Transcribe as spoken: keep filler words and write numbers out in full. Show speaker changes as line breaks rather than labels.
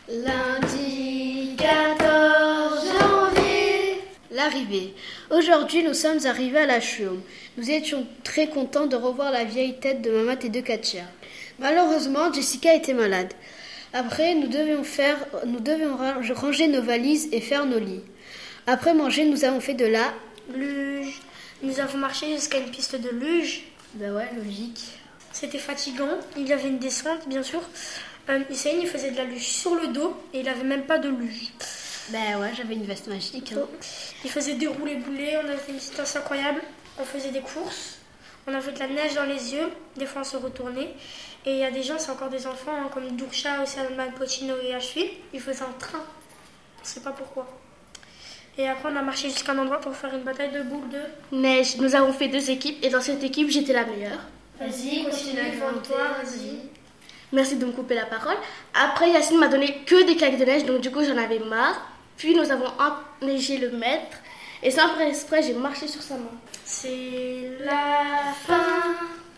Lundi quatorze janvier. L'arrivée. Aujourd'hui, nous sommes arrivés à la Choume. Nous étions très contents de revoir la vieille tête de Mamat et de Katia. Malheureusement, Jessica était malade. Après, nous devions, faire, nous devions ranger nos valises et faire nos lits. Après manger, nous avons fait de la
luge. Nous avons marché jusqu'à une piste de luge.
Ben ouais, logique.
C'était fatigant. Il y avait une descente, bien sûr. Euh, Hussein, il faisait de la luge sur le dos et il n'avait même pas de luge.
Ben ouais, j'avais une veste magique. Hein.
Il faisait des roulés-boulés, on avait une distance incroyable. On faisait des courses. On avait de la neige dans les yeux. Des fois, on se retournait. Et il y a des gens, c'est encore des enfants, hein, comme Dourcha, Salman Pochino et Ashfi. Ils faisaient un train. On ne sait pas pourquoi. Et après, on a marché jusqu'à un endroit pour faire une bataille de boules de
neige. Nous avons fait deux équipes et dans cette équipe, j'étais la meilleure.
Vas-y, continue, toi, vas-y.
Merci de me couper la parole. Après, Yacine m'a donné que des claques de neige, donc du coup, j'en avais marre. Puis, nous avons enneigé le maître. Et sans faire exprès, j'ai marché sur sa main.
C'est la fin.